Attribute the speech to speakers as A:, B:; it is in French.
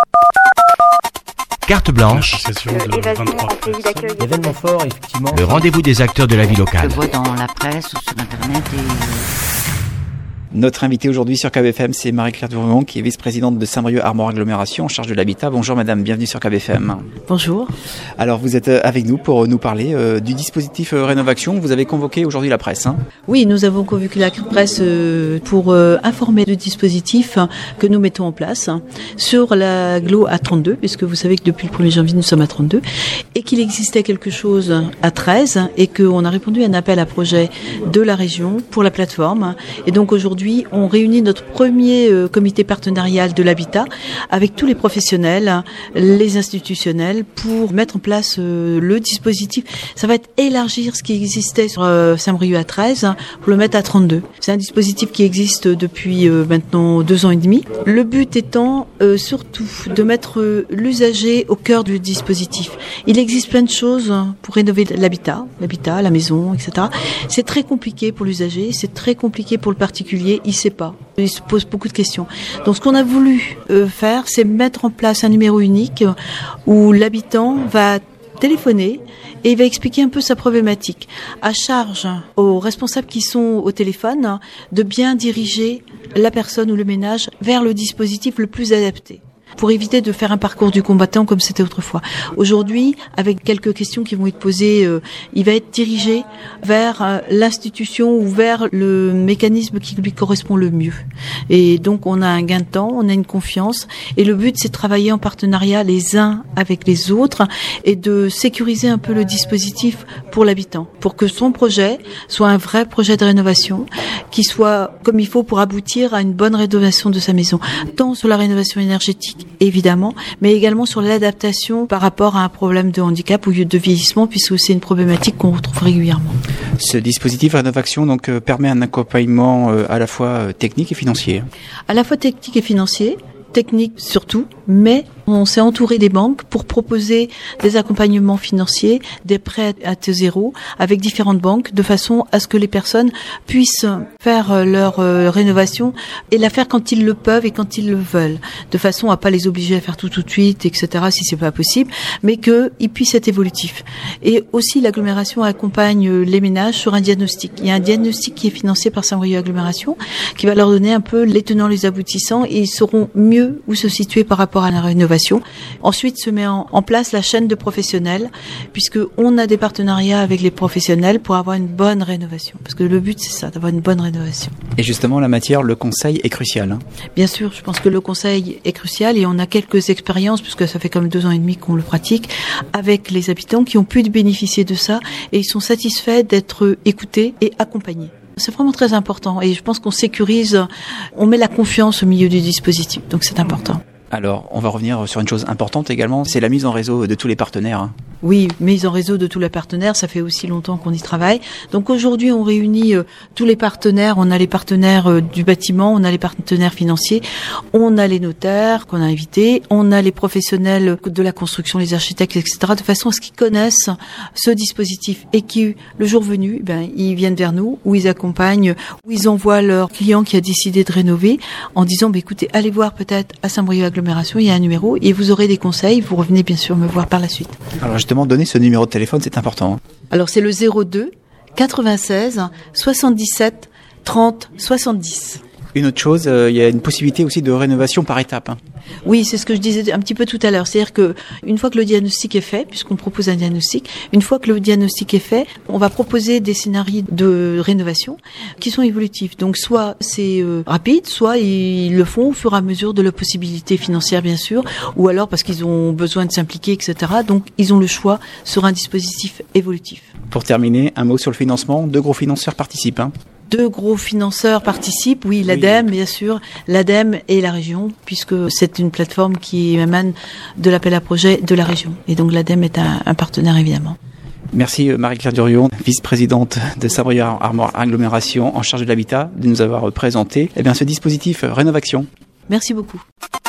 A: Carte blanche,
B: Événement fort, effectivement.
A: le rendez-vous des acteurs de la vie locale.
C: Je vois dans la presse ou sur Internet
D: Notre invitée aujourd'hui sur KBFM, c'est Marie-Claire Durion, qui est vice-présidente de Saint-Brieuc-Armor Agglomération en charge de l'habitat. Bonjour madame, bienvenue sur KBFM.
E: Bonjour.
D: Alors vous êtes avec nous pour nous parler du dispositif Rénovaction. Vous avez convoqué aujourd'hui la presse.
E: Oui, nous avons convoqué la presse pour informer du dispositif que nous mettons en place sur l'agglo à 32, puisque vous savez que depuis le 1er janvier, nous sommes à 32, et qu'il existait quelque chose à 13, et qu'on a répondu à un appel à projet de la région pour la plateforme. Et donc aujourd'hui, on réunit notre premier comité partenarial de l'habitat avec tous les professionnels, les institutionnels, pour mettre en place le dispositif. Ça va être élargir ce qui existait sur Saint-Brieuc à 13 pour le mettre à 32. C'est un dispositif qui existe depuis maintenant 2 ans et demi. Le but étant surtout de mettre l'usager au cœur du dispositif. Il existe plein de choses pour rénover l'habitat, la maison, etc. C'est très compliqué pour l'usager, c'est très compliqué pour le particulier. Il sait pas. Il se pose beaucoup de questions. Donc ce qu'on a voulu faire, c'est mettre en place un numéro unique où l'habitant va téléphoner et il va expliquer un peu sa problématique. À charge aux responsables qui sont au téléphone de bien diriger la personne ou le ménage vers le dispositif le plus adapté, pour éviter de faire un parcours du combattant comme c'était autrefois. Aujourd'hui, avec quelques questions qui vont être posées, il va être dirigé vers l'institution ou vers le mécanisme qui lui correspond le mieux. Et donc, on a un gain de temps, on a une confiance. Et le but, c'est de travailler en partenariat les uns avec les autres et de sécuriser un peu le dispositif pour l'habitant, pour que son projet soit un vrai projet de rénovation, qui soit comme il faut pour aboutir à une bonne rénovation de sa maison, tant sur la rénovation énergétique, évidemment, mais également sur l'adaptation par rapport à un problème de handicap ou de vieillissement, puisque c'est une problématique qu'on retrouve régulièrement.
D: Ce dispositif Rénovaction donc permet un accompagnement à la fois technique et financier.
E: À la fois technique et financier, technique surtout, mais on s'est entouré des banques pour proposer des accompagnements financiers, des prêts à taux zéro avec différentes banques, de façon à ce que les personnes puissent faire leur rénovation et la faire quand ils le peuvent et quand ils le veulent, de façon à pas les obliger à faire tout de suite, etc. si c'est pas possible, mais qu'ils puissent être évolutifs. Et aussi l'agglomération accompagne les ménages sur un diagnostic. Il y a un diagnostic qui est financé par Saint-Brieuc Agglomération qui va leur donner un peu les tenants, les aboutissants, et ils sauront mieux où se situer par rapport à la rénovation. Ensuite se met en place la chaîne de professionnels, puisque on a des partenariats avec les professionnels pour avoir une bonne rénovation. Parce que le but, c'est ça, d'avoir une bonne rénovation.
D: Et justement, en la matière, le conseil est crucial.
E: Bien sûr, je pense que le conseil est crucial et on a quelques expériences, puisque ça fait comme 2 ans et demi qu'on le pratique, avec les habitants qui ont pu bénéficier de ça et ils sont satisfaits d'être écoutés et accompagnés. C'est vraiment très important et je pense qu'on sécurise, on met la confiance au milieu du dispositif, donc c'est important.
D: Alors, on va revenir sur une chose importante également, c'est la mise en réseau de tous les partenaires.
E: Oui, mise en réseau de tous les partenaires, ça fait aussi longtemps qu'on y travaille. Donc aujourd'hui, on réunit tous les partenaires. On a les partenaires du bâtiment, on a les partenaires financiers, on a les notaires qu'on a invités, on a les professionnels de la construction, les architectes, etc., de façon à ce qu'ils connaissent ce dispositif et qui, le jour venu, ils viennent vers nous, où ils accompagnent, où ils envoient leur client qui a décidé de rénover en disant, écoutez, allez voir peut-être à Saint-Brieuc Agglomération, il y a un numéro et vous aurez des conseils. Vous revenez bien sûr me voir par la suite.
D: Alors justement, donner ce numéro de téléphone, c'est important.
E: Alors c'est le 02 96 77 30 70.
D: Une autre chose, il y a une possibilité aussi de rénovation par étapes.
E: Oui, c'est ce que je disais un petit peu tout à l'heure. C'est-à-dire que une fois que le diagnostic est fait, puisqu'on propose un diagnostic, une fois que le diagnostic est fait, on va proposer des scénarios de rénovation qui sont évolutifs. Donc soit c'est rapide, soit ils le font au fur et à mesure de leurs possibilités financières, bien sûr, ou alors parce qu'ils ont besoin de s'impliquer, etc. Donc ils ont le choix sur un dispositif évolutif.
D: Pour terminer, un mot sur le financement. 2 gros financeurs participent.
E: 2 gros financeurs participent, oui, l'ADEME, bien sûr, l'ADEME et la région, puisque c'est une plateforme qui émane de l'appel à projet de la région. Et donc l'ADEME est un partenaire, évidemment.
D: Merci Marie-Claire Durion, vice-présidente de Saint-Brieuc-Armor Agglomération en charge de l'habitat, de nous avoir présenté ce dispositif Rénovaction.
E: Merci beaucoup.